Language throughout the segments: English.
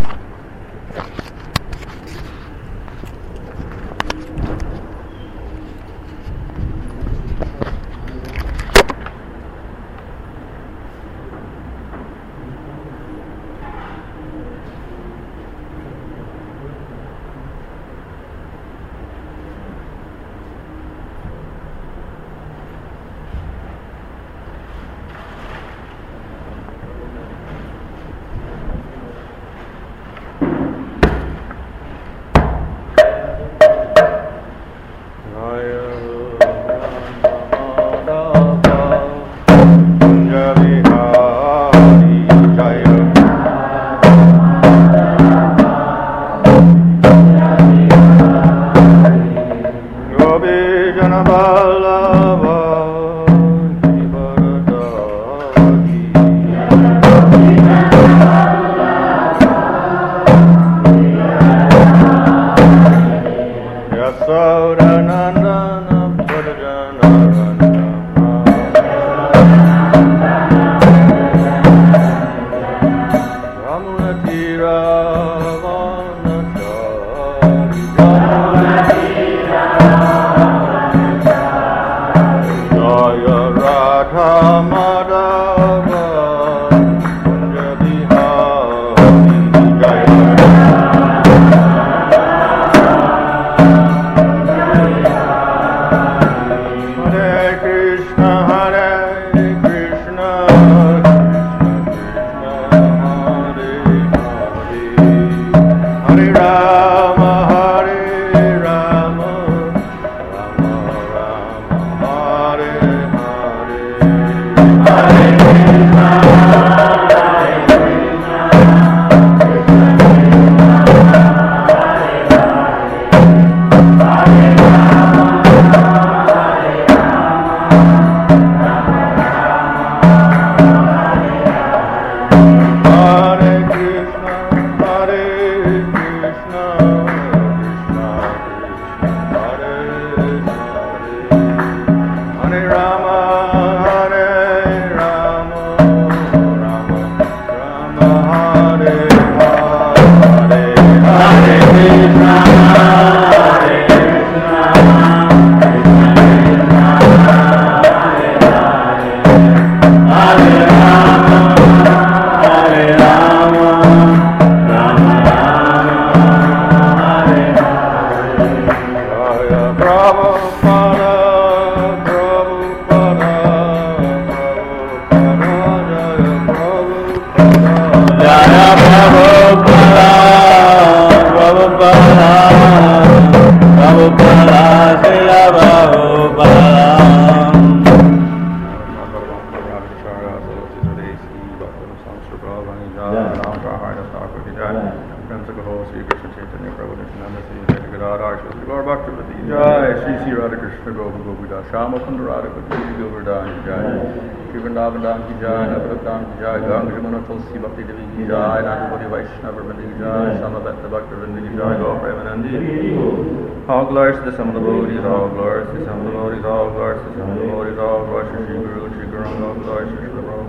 All glories to the Son of the Lord, all glories to the Son of the Lord, all glories to the Son of the Lord, all glories to Shri Guru, Shri Guru, all glories to Shri Guru.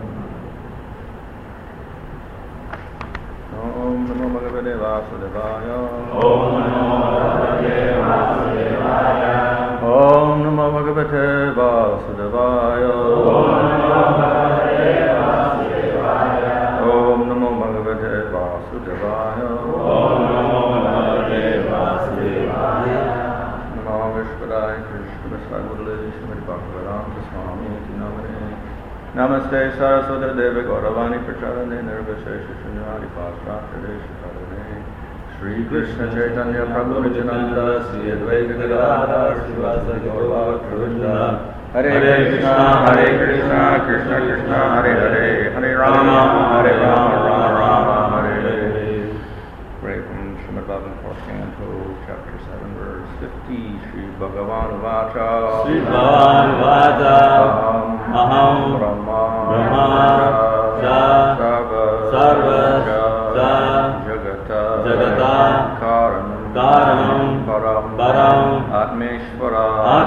Om Namo Bhagavate Vasudevaya. Om Namo Bhagavate Vasudevaya. Om Namo Bhagavate Vasudevaya. Om Namo Bhagavate Vasudevaya. Namo Vishwadaya Krishna Vasudevaya Shrimad Bhagavatam Swami Namane. Namaste Saraswati Deva Gauravani Pracharane Nirvashesha Shunyari Pasrashadesha Karane Shri Krishna Chaitanya Prabhu Nityananda Sri Advaita Gadadhar Srivasa Gaura Krishna Hare Krishna Krishna Krishna Hare Hare Hare Rama Rama Rama Hare Hare. Pray from Srimad Bhagavatam, 4th Canto, Chapter 7, verse 50. Shri Bhagavan Vacha. Shri Bhagavan Vacha. Aham Brahma Sarva Jagata Karanam Param Atmeshvara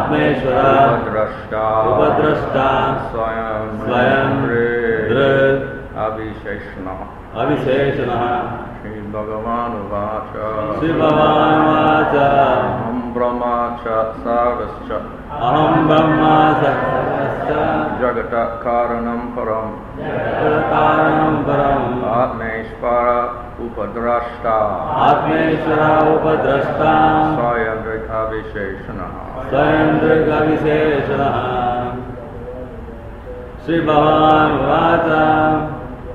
Upadrashta Swayam Drit Abhisheshana. Shri Shri Bhagavan Vacha Shri Bhagavan Vacha Aham Brahma Cha Sarvascha Aham Brahma Sarvascha Jagata Karanam Param Jagataranam Param Atmeshvara Upadrashta Atmeshvara Upadrashta Swayandrika Visheshana Swayandrika Visheshana Shri Bhagavan Vacha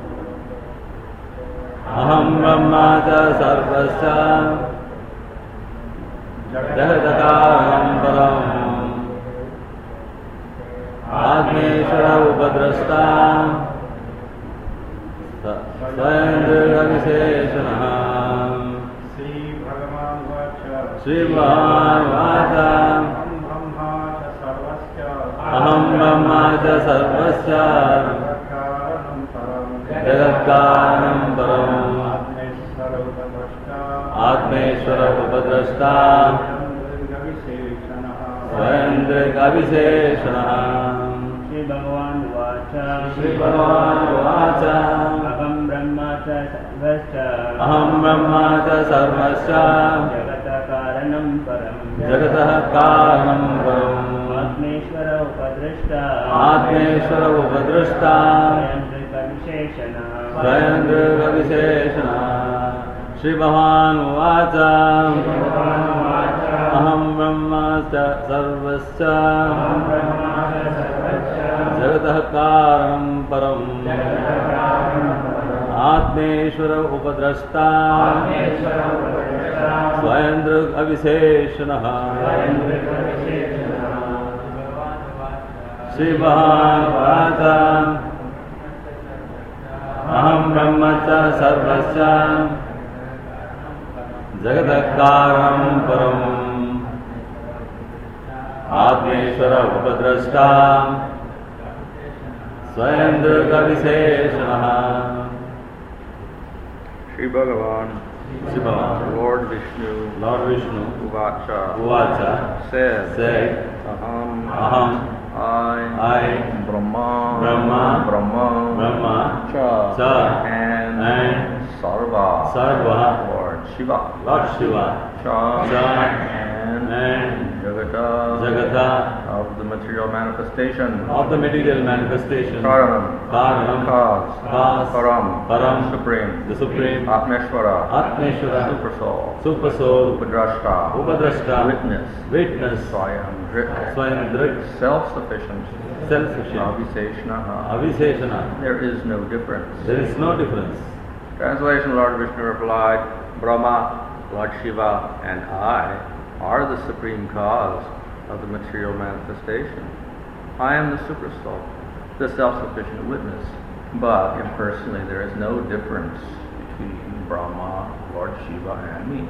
Aham Brahma Cha Sarvascha Jagataranam Param Atmeshvara Upadrashta Swayandrika Visheshana Shri Bhagavan Vacha Aham Brahma Cha Sarvascha Jagatkaranam Param Atmeshvara Upadrashta Swayandrika Visheshana Shri Bhagavan Vacha Shri Bhagavan Vacha Aham Brahma Cha Sarvascha Aham Brahma Cha Sarvascha Jagataranam Param Jagatah Karanam Param Atmeshvara Upadrashta Atmeshvara Upadrashta Swayandrika Visheshana Swayandrika Visheshana Shri Bhagavan Vacha Aham Brahma Cha Sarvascha Jagatah Karanam Param Atmeshvara Upadrashta Swayandrika Visheshana Shri Bhagavan Vacha Aham Brahma Cha Sarvascha Jagatakaranam Param Atmeshvara Upadrashta Swayandrika Visheshana Shri Bhagavan Shri Bhagavan Lord Vishnu Lord Vishnu Uvacha Uvacha said Aham I Brahma Brahma Cha and Sarva Lord Shiva Cha and Jagata of the material manifestation of the material manifestation Karanam Cause Param Supreme the Supreme Atmeshvara Super Soul Upadrashta Witness Swayandrik Self-sufficient Avisheshana There is no difference. There is no difference. Translation. Lord Vishnu replied, Brahma, Lord Shiva, and I are the supreme cause of the material manifestation. I am the super soul, the self-sufficient witness. But impersonally there is no difference between Brahma, Lord Shiva, and me.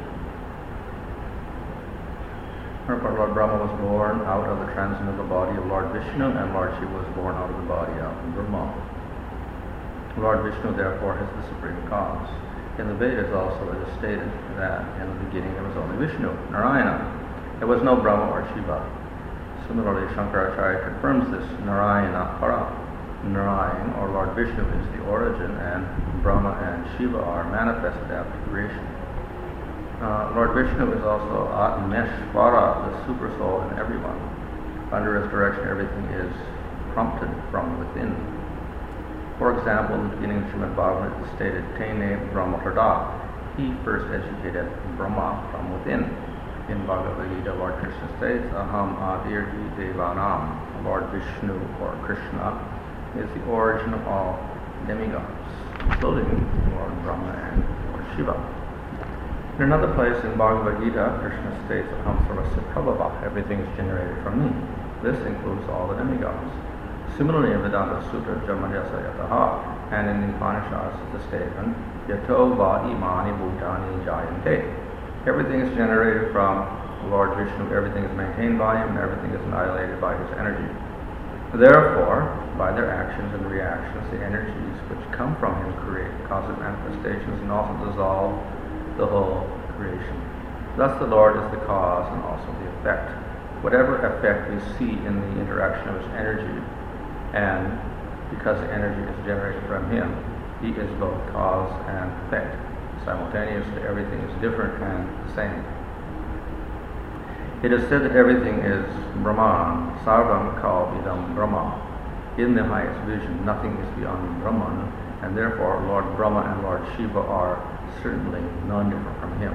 Therefore, Lord Brahma was born out of the transcendental body of Lord Vishnu, and Lord Shiva was born out of the body of Brahma. Lord Vishnu, therefore, is the supreme cause. In the Vedas also it is stated that in the beginning there was only Vishnu, Narayana. There was no Brahma or Shiva. Similarly, Shankaracharya confirms this, Narayana Para. Narayan, or Lord Vishnu, is the origin, and Brahma and Shiva are manifested after creation. Lord Vishnu is also Atmeshvara, the super soul in everyone. Under his direction, everything is prompted from within. For example, in the beginning of Srimad Bhagavatam it is stated, Tene Brahmahrada. He first educated Brahma from within. In Bhagavad Gita, Lord Krishna states, Aham Adirhi Devanam. Lord Vishnu, or Krishna, is the origin of all demigods, including Lord Brahma and Lord Shiva. In another place in Bhagavad Gita, Krishna states, Aham Sarvasya Prabhava. Everything is generated from me. This includes all the demigods. Similarly, in Vedanta Sutra, Jamayasa Yataha, and in the Upanishads, the statement, Yato va imani bhutani jayante. Everything is generated from Lord Vishnu, everything is maintained by him, and everything is annihilated by his energy. Therefore, by their actions and reactions, the energies which come from him create causative manifestations and also dissolve the whole creation. Thus the Lord is the cause and also the effect. Whatever effect we see in the interaction of his energy, and because the energy is generated from him, he is both cause and effect. simultaneously. Everything is different and the same. It is said that everything is Brahman, Sarvam Kalvidam Brahma. In the highest vision, nothing is beyond Brahman, and therefore Lord Brahma and Lord Shiva are certainly non-different from him.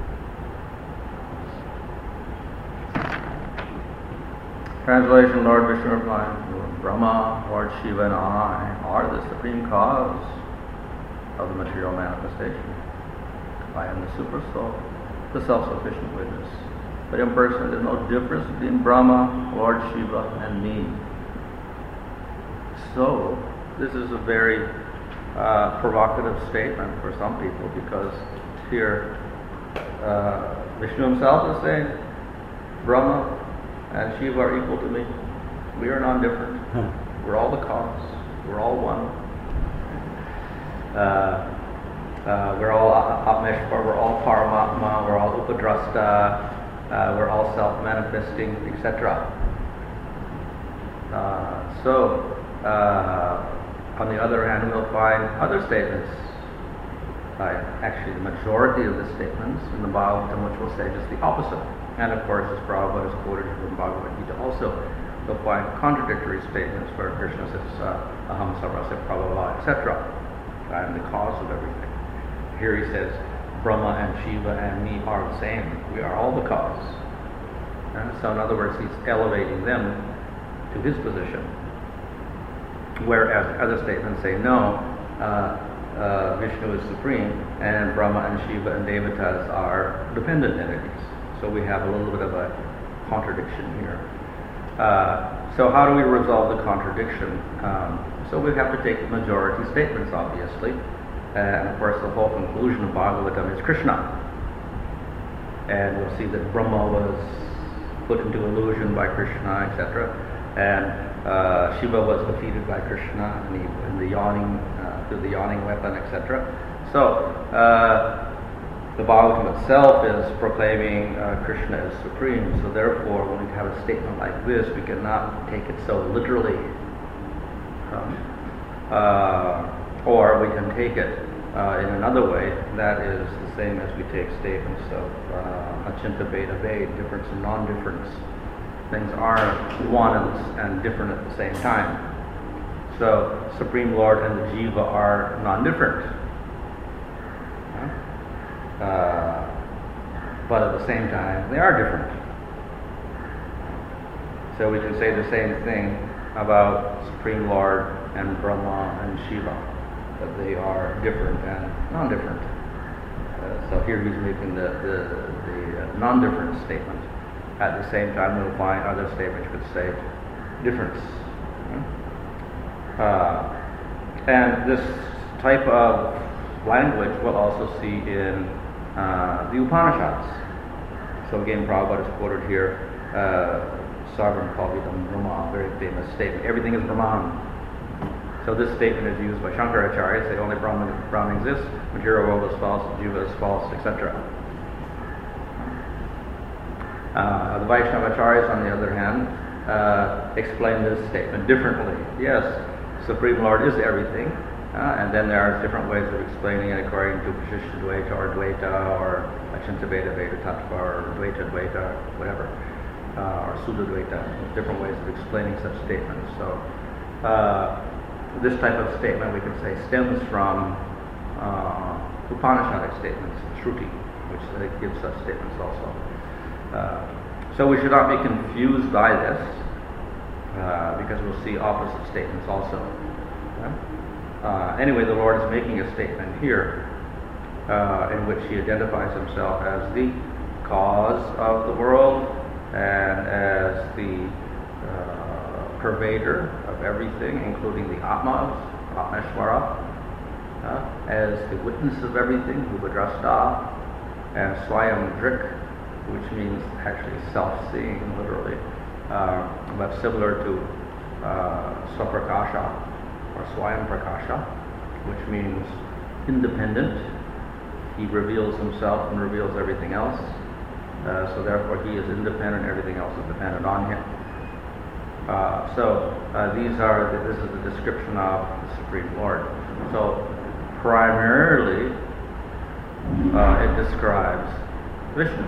Translation: Lord Vishnu replied, Lord Brahma, Lord Shiva, and I are the supreme cause of the material manifestation. I am the super soul, the self-sufficient witness. But in person, there is no difference between Brahma, Lord Shiva, and me. So, this is a very provocative statement for some people, because here Vishnu himself is saying Brahma and Shiva are equal to me. We are non-different. We're all the cause. We're all one. We're all Atmeshwar, we're all Paramatma, we're all Upadrasta, we're all self-manifesting, etc. On the other hand, we'll find other statements, actually the majority of the statements in the Bhagavatam, which will say just the opposite. And of course, as Prabhupada has quoted from Bhagavad Gita also, you'll find contradictory statements where Krishna says, Aham Sarvasya Prabhava, etc. I am the cause of everything. Here he says, Brahma and Shiva and me are the same. We are all the cause. And so in other words, he's elevating them to his position. Whereas other statements say, no, Vishnu is supreme, and Brahma and Shiva and Devatas are dependent entities. So we have a little bit of a contradiction here. So how do we resolve the contradiction? So we have to take the majority statements, obviously. And of course, the whole conclusion of Bhagavatam is Krishna. And we'll see that Brahma was put into illusion by Krishna, etc. And Shiva was defeated by Krishna in the yawning, through the yawning weapon, etc. So the Bhagavatam itself is proclaiming Krishna as supreme. So therefore, when we have a statement like this, we cannot take it so literally. Or we can take it in another way. That is the same as we take statements of Achinta Bheda Bhed, difference and non-difference. Things are one and different at the same time. So, Supreme Lord and the Jiva are non-different. But at the same time, they are different. So we can say the same thing about Supreme Lord and Brahma and Shiva, that they are different and non-different. So here he's making the non-different statement. At the same time, we'll find other statements which say difference. And this type of language we'll also see in the Upanishads. So again, Prabhupada is quoted here, Sarvam Kalvidam Brahma, very famous statement. Everything is Brahman. So this statement is used by Shankaracharya, say only Brahman exists, material world is false, Jiva is false, etc. The Vaishnavacharyas, on the other hand, explain this statement differently. Yes, Supreme Lord is everything, and then there are different ways of explaining it according to Vishishta Dvaita or Dvaita or Achinta Bheda Bheda Tattva or Dvaita Dvaita, whatever, or Sudha Dvaita. Different ways of explaining such statements. So this type of statement, we can say, stems from Upanishadic statements, Shruti, which gives such statements also. So we should not be confused by this, because we'll see opposite statements also. Anyway, the Lord is making a statement here in which he identifies himself as the cause of the world and as the purveyor of everything, including the Atmas, Atmeshwara, as the witness of everything, Upadrasta, and Swayam Drik, which means actually self-seeing, literally, but similar to Swaprakasha or Swayam Prakasha, which means independent. He reveals himself and reveals everything else. So therefore he is independent, everything else is dependent on him. This is the description of the Supreme Lord. So primarily it describes Vishnu,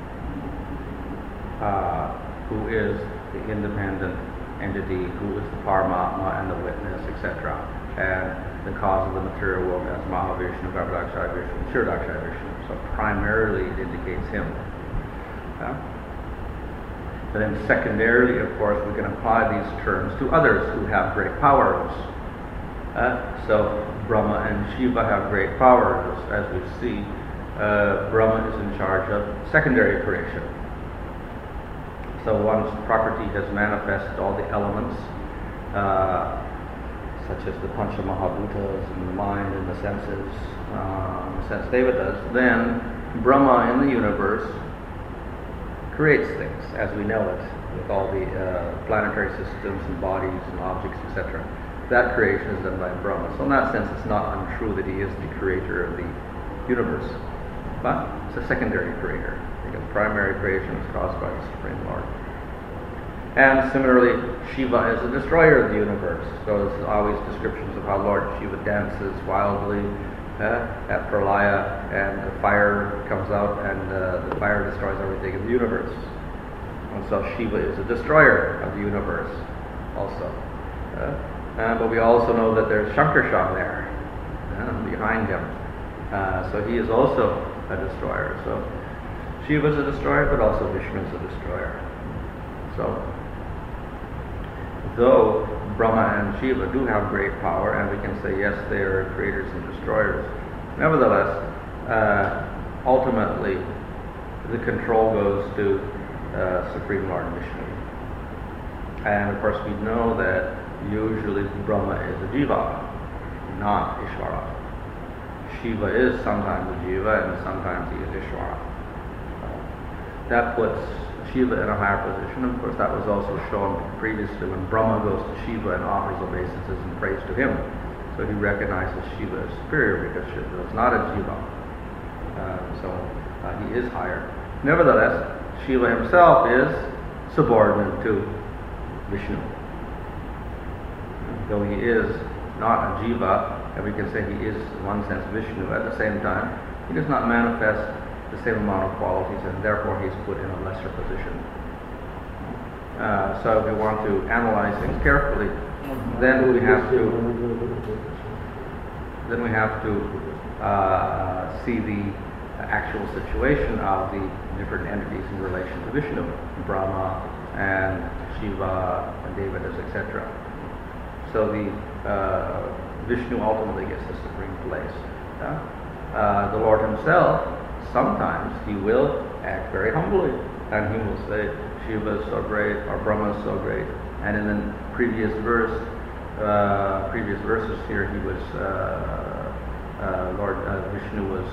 who is the independent entity, who is the Paramatma and the witness, etc. And the cause of the material world as Mahavishnu, Garbhodakshaya Vishnu, Kshirodakshaya Vishnu. So primarily it indicates him. But then secondarily, of course, we can apply these terms to others who have great powers. So Brahma and Shiva have great powers, as we see. Brahma is in charge of secondary creation. So once Prakriti has manifested all the elements, such as the Pancha Mahabhutas and the mind and the senses, the sense devatas, then Brahma in the universe creates things as we know it, with all the planetary systems and bodies and objects, etc. That creation is done by Brahma. So in that sense, it's not untrue that he is the creator of the universe, but it's a secondary creator, because primary creation is caused by the Supreme Lord. And similarly, Shiva is the destroyer of the universe. So there's always descriptions of how Lord Shiva dances wildly at Pralaya, and the fire comes out, and the fire destroys everything in the universe. And so Shiva is a destroyer of the universe also. But we also know that there's Shankarshan there behind him. So he is also a destroyer. So Shiva is a destroyer, but also Vishnu is a destroyer. So though Brahma and Shiva do have great power, and we can say yes, they are creators and destroyers, nevertheless, ultimately the control goes to Supreme Lord Vishnu. And of course we know that usually Brahma is a jiva, not Ishvara. Shiva is sometimes a jiva and sometimes he is Ishvara. That puts Shiva in a higher position. Of course, that was also shown previously when Brahma goes to Shiva and offers obeisances and praise to him. So he recognizes Shiva as superior because Shiva is not a jiva. So he is higher. Nevertheless, Shiva himself is subordinate to Vishnu. Though he is not a jiva, and we can say he is in one sense Vishnu, at the same time, he does not manifest the same amount of qualities, and therefore he's put in a lesser position. So if we want to analyze things carefully, then we have to see the actual situation of the different entities in relation to Vishnu, Brahma and Shiva and Devatas, etc. So the Vishnu ultimately gets the supreme place. The Lord himself, sometimes he will act very humbly, and he will say, Shiva is so great, or Brahma is so great. And in the previous verses here, he was Lord Vishnu was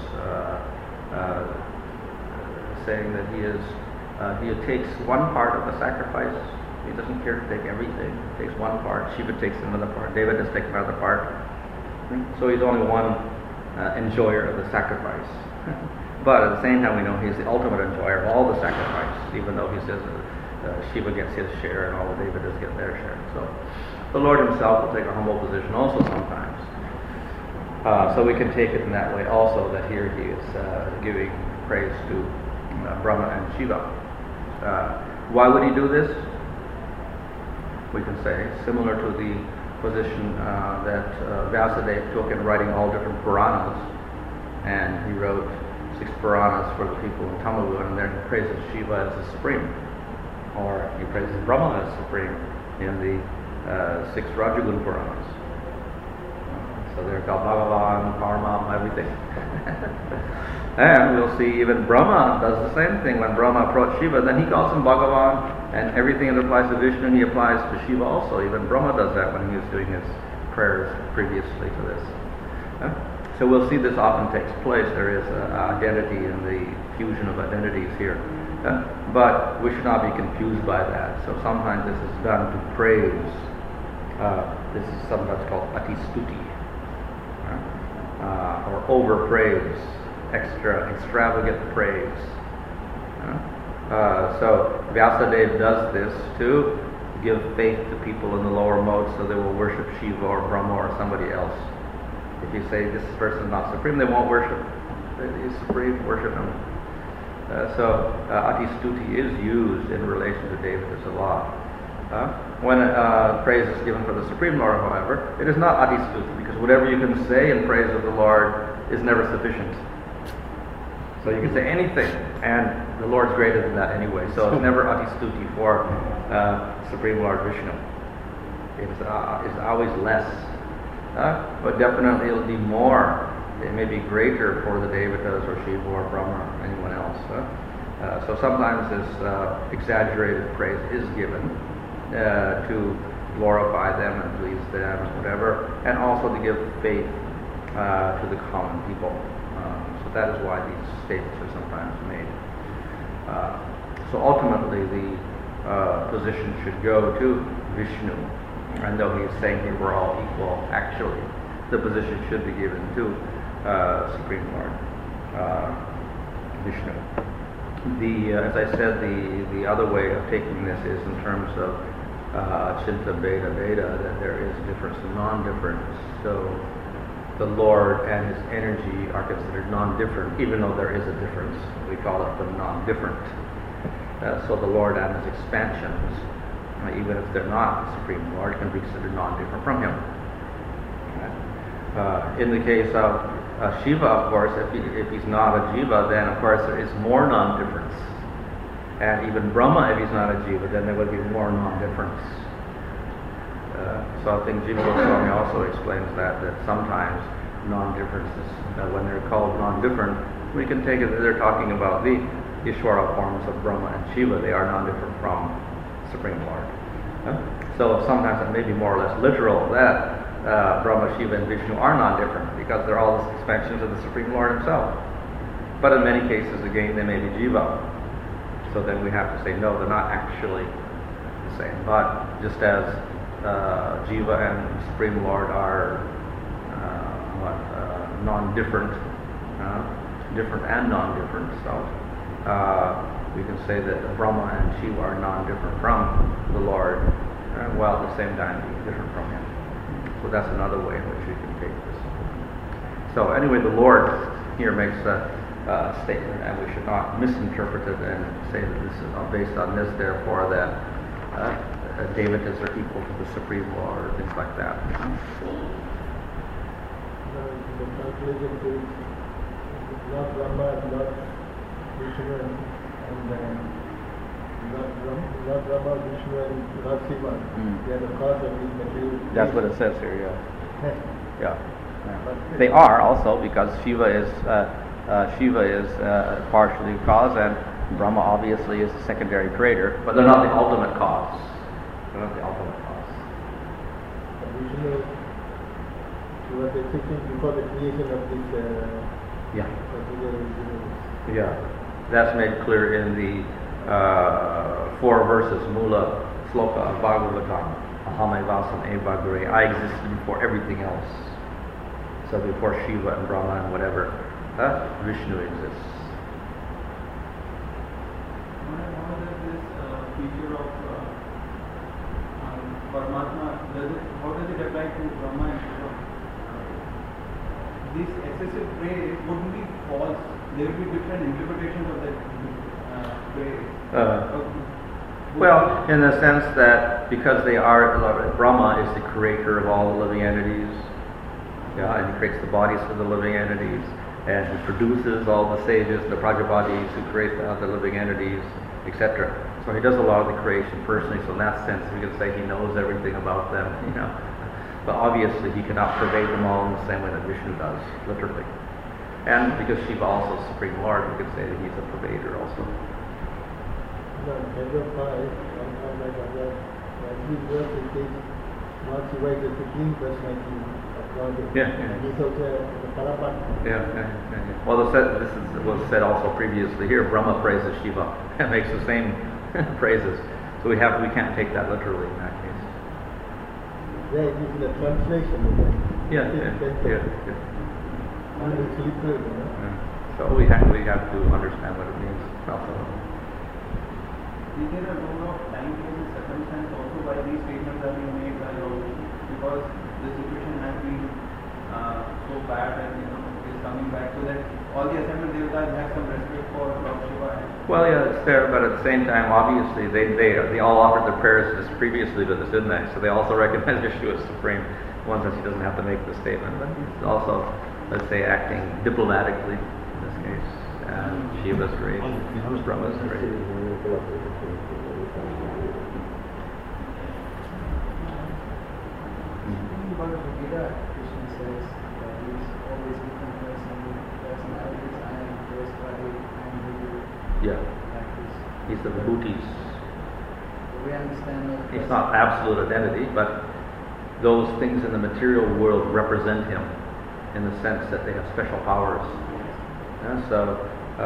saying that he takes one part of the sacrifice. He doesn't care to take everything. He takes one part. Shiva takes another part. Devatas take another part. So he's only one enjoyer of the sacrifice. But at the same time, we know he's the ultimate enjoyer of all the sacrifice, even though he says Shiva gets his share and all the Devatas get their share. So the Lord himself will take a humble position also sometimes. So we can take it in that way also, that here he is giving praise to Brahma and Shiva. Why would he do this? We can say, similar to the position that Vyasadeva took in writing all different Puranas, and he wrote 6 Puranas for the people in Tamil, and then he praises Shiva as the supreme, or he praises Brahma as supreme in the 6 Rajagun Puranas. So they're called Bhagavan, Paramatma, everything. And we'll see even Brahma does the same thing. When Brahma approached Shiva, then he calls him Bhagavan, and everything that applies to Vishnu he applies to Shiva also. Even Brahma does that when he was doing his prayers previously to this. So we'll see this often takes place. There is identity in the fusion of identities here. But we should not be confused by that. So sometimes this is done to praise. This is sometimes called atistuti, or overpraise, extravagant praise. So Vyasadeva does this to give faith to people in the lower modes, so they will worship Shiva or Brahma or somebody else. If you say this person is not supreme, they won't worship. He's supreme, worship him. So Atistuti is used in relation to David as a lot. When praise is given for the Supreme Lord, however, it is not Atistuti, because whatever you can say in praise of the Lord is never sufficient. So you can say anything, and the Lord's greater than that anyway. So it's never Atistuti for Supreme Lord Vishnu. It's always less. But definitely it'll be more. It may be greater for the Devatas or Shiva or Brahma or anyone else. So sometimes this exaggerated praise is given to glorify them and please them or whatever, and also to give faith to the common people. So that is why these statements are sometimes made. So ultimately the position should go to Vishnu. And though he is saying here we're all equal, actually the position should be given to Supreme Lord Vishnu. As I said, the other way of taking this is in terms of Chinta Beda Beda, that there is difference and non-difference. So the Lord and his energy are considered non-different, even though there is a difference. We call it the non-different. So the Lord and his expansions, even if they're not the Supreme Lord, can be considered non-different from him. In the case of Shiva, of course, if he's not a Jiva, then of course there is more non-difference. And even Brahma, if he's not a Jiva, then there would be more non-difference. So I think Jiva Goswami also explains that sometimes non-differences, when they're called non-different, we can take it that they're talking about the Ishvara forms of Brahma and Shiva. They are non-different from Supreme Lord. So sometimes it may be more or less literal that Brahma, Shiva, and Vishnu are non-different because they're all expansions of the Supreme Lord himself. But in many cases, again, they may be Jiva. So then we have to say, no, they're not actually the same. But just as Jiva and Supreme Lord are non-different, different and non-different, so we can say that Brahma and Shiva are non-different from the Lord, while at the same time being different from him. So that's another way in which we can take this. So anyway, the Lord here makes a statement, and we should not misinterpret it and say that this is based on this, therefore that Devatas are equal to the Supreme Lord or things like that. The translation says Lord Brahma, Lord Vishnu, and Lord Brahma, Vishnu, and Lord Shiva. They are the cause of these material. That's what it says here, yeah. They are also, because Shiva is partially cause, and Brahma obviously is the secondary creator, but they're not the ultimate cause. They're not the ultimate cause. Vishnu, he was existing before the creation of this particular universe. Yeah, that's made clear in the 4 verses, Mula Sloka of Bhagavatam. Ahame Vasam Eva Gure. I existed before everything else. So before Shiva and Brahma and whatever, Vishnu exists. How does this feature of Paramatma, how does it apply to Brahma and Shiva? This excessive praise wouldn't be false. There will be different interpretations of that praise. Well, in the sense that because they are, Brahma is the creator of all the living entities, and he creates the bodies of the living entities, and he produces all the sages, the Prajapatīs who create the other living entities, etc. So he does a lot of the creation personally, so in that sense we can say he knows everything about them, But obviously he cannot pervade them all in the same way that Vishnu does, literally. And because Shiva also is Supreme Lord, we can say that he's a pervader also. No, chapter 5, like other, every verse it says, Lord Shiva is the Supreme Personality of God. Yeah. And he's also the Paramatma. Yeah. Well, this was said also previously here. Brahma praises Shiva and makes the same praises. So we can't take that literally in that case. Yeah, it is the translation. Yeah. And it's literal, So we have to understand what it means also. Is there a role of time and circumstance also by these statements are being made by Lord? Because the situation has been so bad and is coming back, so that all the assembled devatas have some respect for Lord Shiva. Well, yeah, it's there, but at the same time, obviously, they all offered their prayers just previously to this, didn't they? So they also recognize Vishnu as supreme. One says he doesn't have to make the statement, but he's also, let's say, acting diplomatically in this case. Shiva's great, Brahma's great. About the Gita, Krishna says that he is always different personalities. I am first body, I am Guru, Yeah, like this. he's the Vibhutis. We understand that. It's not absolute identity, but those things in the material world represent him in the sense that they have special powers. Yeah, so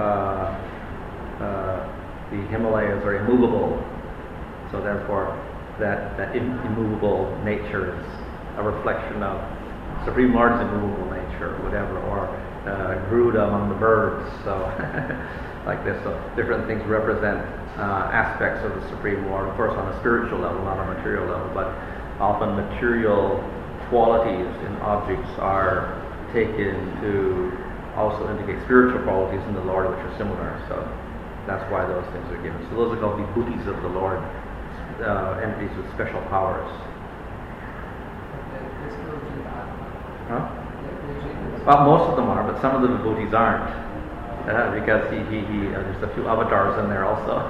the Himalayas are immovable, so therefore that immovable nature is a reflection of Supreme Lord's immovable nature, whatever, or Garuda among the birds. So like this, so different things represent aspects of the Supreme Lord, of course on a spiritual level, not on a material level, but often material qualities in objects are taken to also indicate spiritual qualities in the Lord which are similar. So that's why those things are given. So those are called vibhutis of the Lord, entities with special powers. Huh? Well, most of them are, but some of the vibhutis aren't, because there's a few avatars in there also.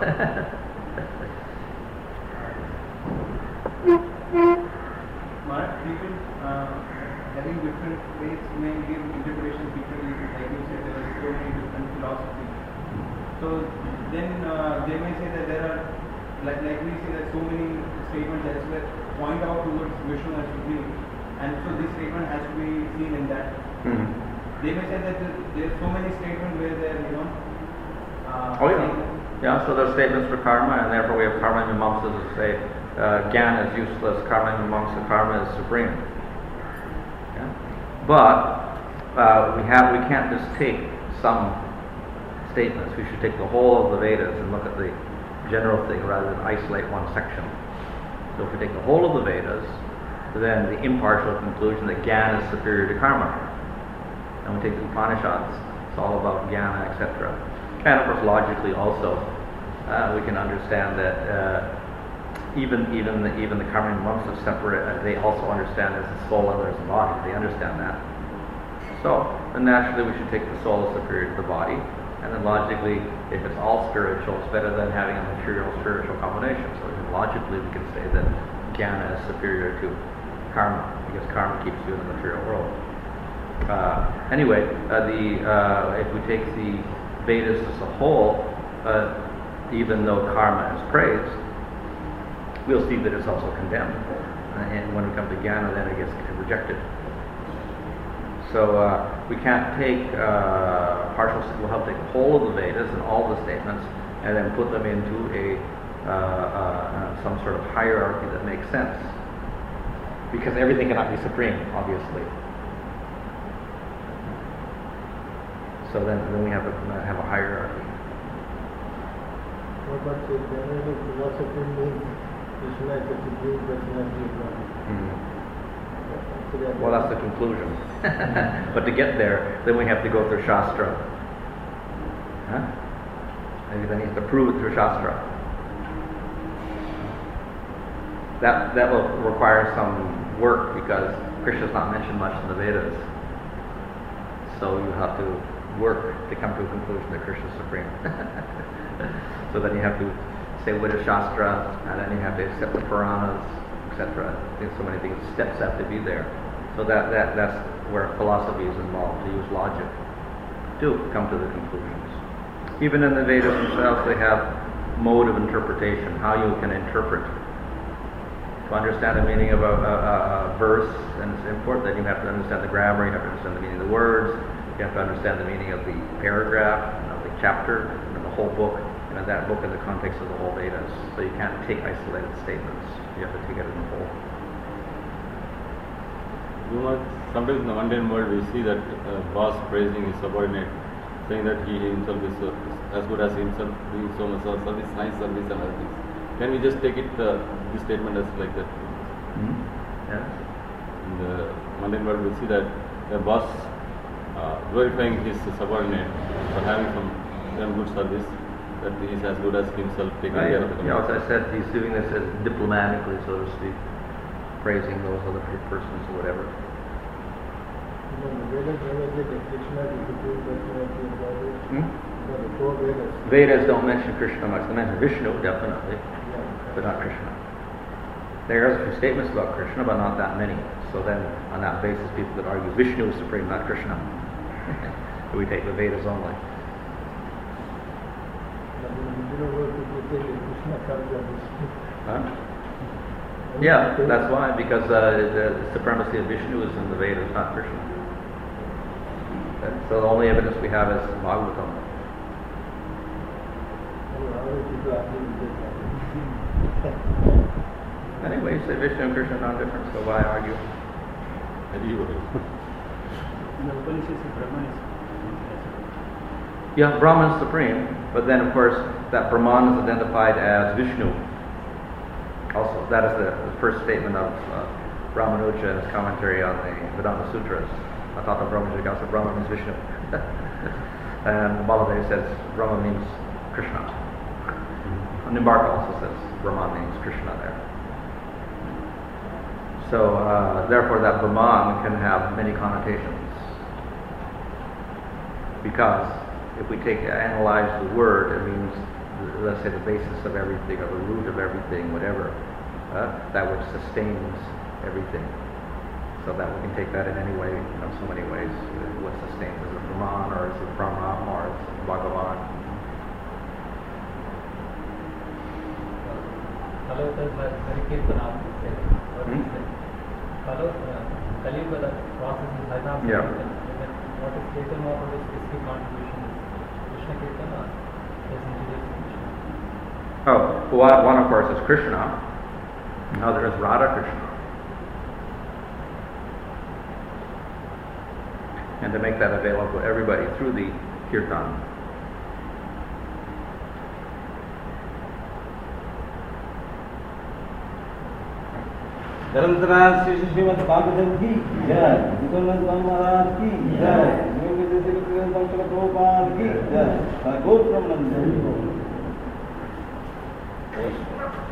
People having different faiths may give interpretations differently. Like you said, there are so many different philosophies. So then they may say that there are, like we say that so many statements elsewhere point out towards Vishnu as supreme, and so this statement has to be seen in that. Mm-hmm. They may say that there are so many statements where they're, Oh yeah. Yeah, so there's statements for karma, and therefore we have karma mimamsas that say Gyan is useless, karma mimamsa, karma is supreme. Yeah? But we can't just take some statements. We should take the whole of the Vedas and look at the general thing rather than isolate one section. So if we take the whole of the Vedas, then the impartial conclusion that Gyan is superior to karma. And we take the Upanishads, it's all about Jnana, etc. And of course logically also, we can understand that even the karma mimamsas separate, they also understand there's a soul and there's a body. They understand that. So then naturally we should take the soul as superior to the body, and then logically, if it's all spiritual, it's better than having a material spiritual combination. So logically we can say that Jnana is superior to karma, because karma keeps you in the material world. Anyway, if we take the Vedas as a whole, even though karma is praised, we'll see that it's also condemned. And when we come to Jnana, then it gets rejected. So we can't take partial, we'll have to take the whole of the Vedas and all the statements and then put them into some sort of hierarchy that makes sense. Because everything cannot be supreme, obviously. So then we have a hierarchy. What about the general philosophy means Krishna is the supreme personality of God? Mm. Well, that's the conclusion. But to get there, then we have to go through Shastra. Huh? And then you have to prove it through Shastra. That will require some work because Krishna's not mentioned much in the Vedas. So you have to work to come to a conclusion that Krishna is supreme. So then you have to say what is Shastra, and then you have to accept the Puranas, etc. There's so many things, steps have to be there. So that's where philosophy is involved, to use logic to come to the conclusions. Even in the Vedas themselves, they have mode of interpretation, how you can interpret. To understand the meaning of a verse, and it's important that you have to understand the grammar, you have to understand the meaning of the words, you have to understand the meaning of the paragraph, of the chapter, and the whole book, and that book in the context of the whole Vedas. So you can't take isolated statements. You have to take it in the whole. Sometimes in the mundane world we see that boss praising his subordinate, saying that he himself is as good as himself, doing so much service, nice service and other things. Can we just take it, this statement as like that? Mm-hmm. Yeah. In the mundane world we see that the boss glorifying his subordinate for having some good service, that he is as good as himself taking care of the You know, as community. I said, he's doing this as diplomatically, so to speak, praising those other persons or whatever. You know, the Vedas never give a Krishna to Supreme Personality of Godhead. Hmm? No, the four Vedas. Vedas don't mention Krishna much. They mention Vishnu, definitely, Yeah. but not Krishna. There are a few statements about Krishna, but not that many. So then, on that basis, people that argue Vishnu is supreme, not Krishna. We take the Vedas only. But in the middle world, people say that Krishna comes on Vishnu. Huh? Yeah, that's why, because the supremacy of Vishnu is in the Vedas, not Krishna. So the only evidence we have is Bhagavatam. How many people argue with this? Anyway, you say Vishnu and Krishna are not different, so why argue? In the Upanishads, Brahman is Yeah, Brahman is supreme, but then of course that Brahman is identified as Vishnu. Also, that is the first statement of Ramanuja in his commentary on the Vedanta Sutras. Atata Brahma Jigasa, Brahma means Vishnu. And Baladev says Brahma means Krishna. Nimbarka also says Brahman means Krishna there. So, therefore that Brahman can have many connotations. Because if we analyze the word, it means, let's say, the basis of everything, or the root of everything, whatever, that which sustains everything. So that we can take that in any way, so many ways. What sustains? Is it Brahman, or is it Brahma, or is it Bhagavan? Hello, sir, very careful now. Hello, Kaliyuga, the process is Harinam Yeah. Kirtan. What is Kirtan, what are the specific contributions? Krishna Kirtan or is introduced Krishna? Oh, well, one of course is Krishna. Another is Radha Krishna. And to make that available to everybody through the Kirtan. Dharmaraj Shri Shrimad Bhagavat की जय, विश्वनाथ महाराज की जय, योगी जैसे प्रभुपाद की जय, गौर ब्रह्मनंद।